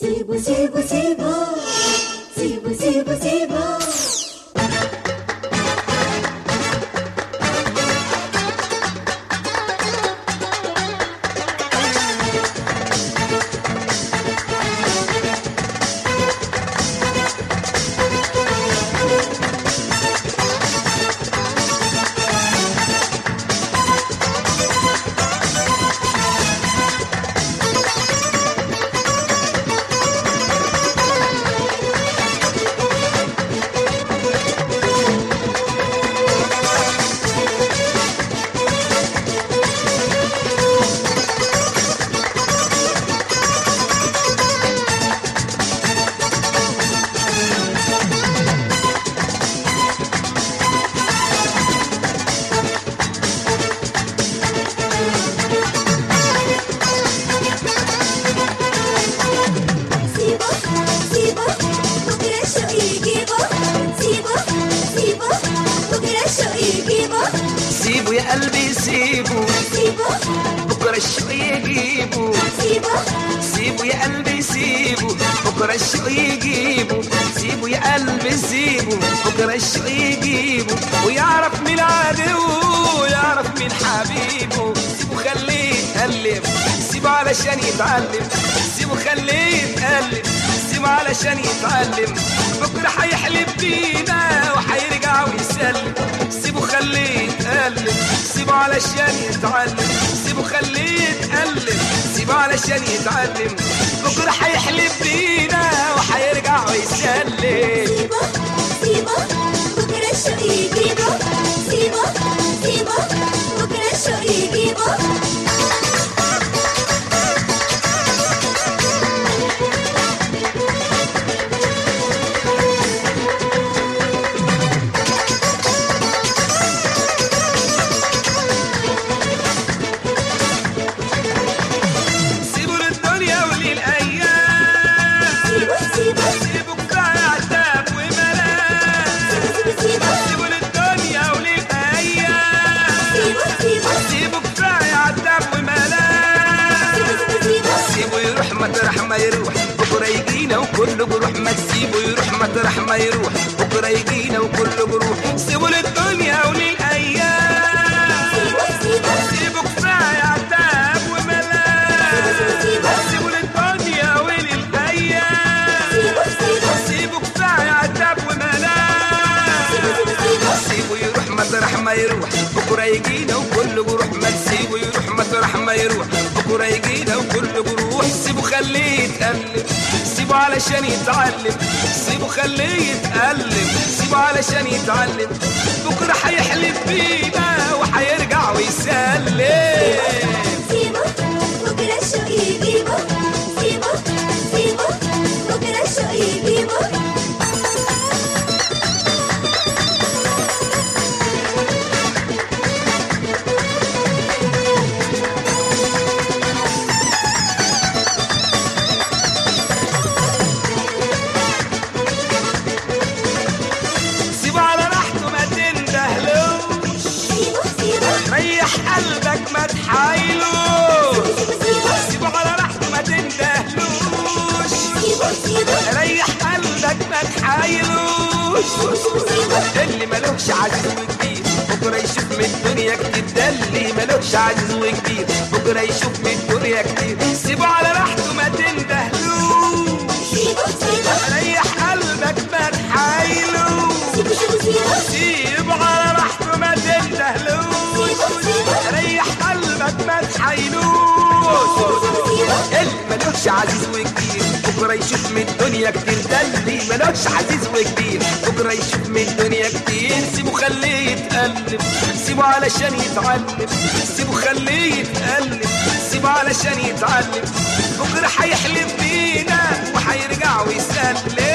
سيبو سيبو سيبو سيبو سيبو سيبو سيبو يا قلبي سيبو بكرة الشوق يجيبو سيبو يا قلبي سيبو بكرة الشوق يجيبو سيبو يا قلبي سيبو بكرة الشوق يجيبو ويعرف مين عدو ويعرف مين حبيبه سيبو خليه يتقلب سيبو علشان يتعلم سيبو خليه يتقلب سيبو علشان يتعلم بكرة هيحلف بينا وهيرجع ويسلم سيبو خليه يتقلب سيبو علشان يتعلم سيبو خليه يتقلب سيبو علشان يتعلم بكرة هيحلف بينا وهيرجع ويسلم سيبو بكرة الشوق يجيبو سيبو بكرة الشوق يجيبو مطرح ما يروح بكره يجينا وكل جروح ما تسيبه يروح مطرح ما يروح بكره يجينا وكل جروح سيبوا للدنيا وللايام سيبوا كفايه عتاب وملام سيبوا للدنيا وللايام سيبوا كفايه عتاب وملام سيبوا يروح مطرح ما يروح بكره يجينا وكل جروح ما تسيبه يروح مطرح ما يروح بكره يجينا وكل جروح سيبو خليه يتقلب سيبو علشان يتعلم سيبو خليه يتقلب سيبو علشان يتعلم بكره هيحلف بينا وهيرجع ويسلم سيبو بكرة الشوق يجيبو سيبو بكرة الشوق يجيبو ريح قلبك ما تحايلوش سيبه على راحته ما تندهلوش ريح قلبك ما تحايلوش اللي ملوش عزيز وكبير بكره يشوف من الدنيا كتير ده اللي ملوش عزيز وكبير بكره يشوف من الدنيا كتير سيبه على راحته ما تندهلوش ريح قلبك ما تحايلوش سيبه على راحته ما تندهلوش ريح قلبك ما تحايلوش اللي ملوش عزيز وكبير بكره يشوف من الدنيا كتير ده اللي ملوش عزيز وكبير بكره يشوف من الدنيا كتير سيبه خليه يتقلب سيبه علشان يتعلم سيبه خليه يتقلب سيبه علشان يتعلم بكره هيحلف بينا وهيرجع ويسلم